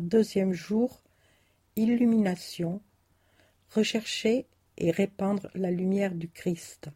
deuxième jour, illumination, rechercher et répandre la lumière du Christ.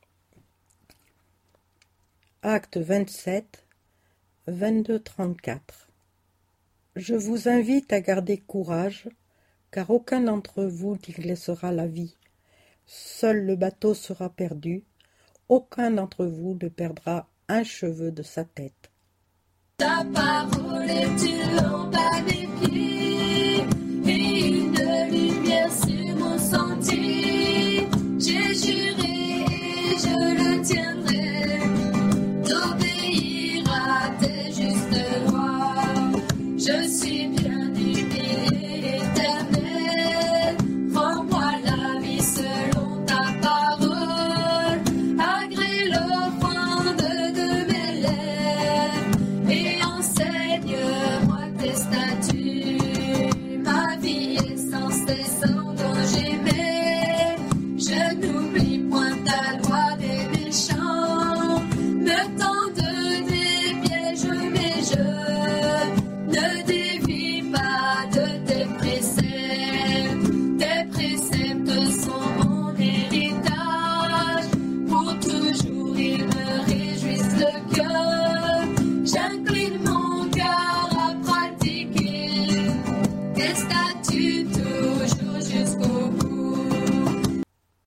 Acte 27, 22-34. Je vous invite à garder courage, car aucun d'entre vous n'y laissera la vie. Seul le bateau sera perdu, aucun d'entre vous ne perdra un cheveu de sa tête. Ta parole est une lampe à mes pieds et une lumière sur mon sentier. J'ai juré et je le tiendrai d'obéir à tes justes lois. Je suis bien aimé, Éternel. Rends-moi la vie selon ta parole. Agrée l'offrande de mes lèvres et enseigne-moi tes statuts. Ma vie est sans cesse en danger, mais je n'oublie point ta loi des méchants. Me tends des pièges, mais je ne dévie pas de tes préceptes. Tes préceptes sont mon héritage. Pour toujours ils me réjouissent le cœur. J'incline mon cœur à pratiquer tes statuts toujours jusqu'au bout.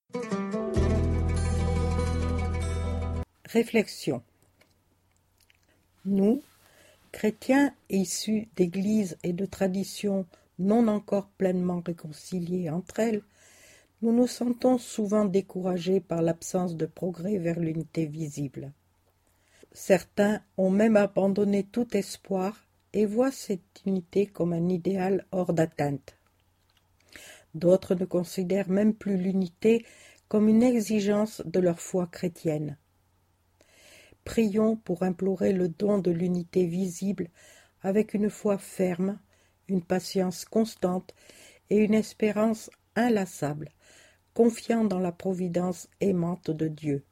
Réflexion. Nous, chrétiens issus d'églises et de traditions non encore pleinement réconciliées entre elles, nous nous sentons souvent découragés par l'absence de progrès vers l'unité visible. Certains ont même abandonné tout espoir et voient cette unité comme un idéal hors d'atteinte. D'autres ne considèrent même plus l'unité comme une exigence de leur foi chrétienne. Prions pour implorer le don de l'unité visible avec une foi ferme, une patience constante et une espérance inlassable, confiant dans la providence aimante de Dieu.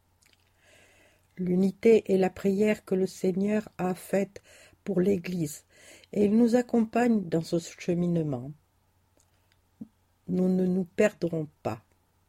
L'unité est la prière que le Seigneur a faite pour l'Église et il nous accompagne dans ce cheminement. Nous ne nous perdrons pas.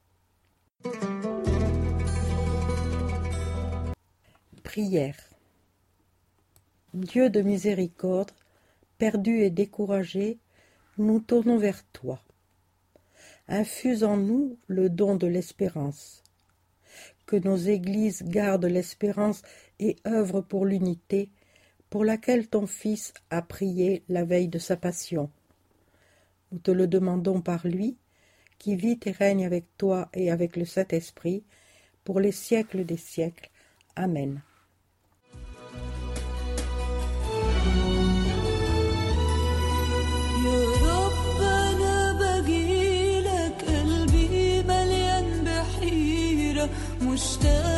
Prière. Dieu de miséricorde, perdus et découragés, nous tournons vers toi. Infuse en nous le don de l'espérance. Que nos églises gardent l'espérance et œuvrent pour l'unité, pour laquelle ton Fils a prié la veille de sa passion. Nous te le demandons par lui, qui vit et règne avec toi et avec le Saint-Esprit, pour les siècles des siècles. Amen. مشتاق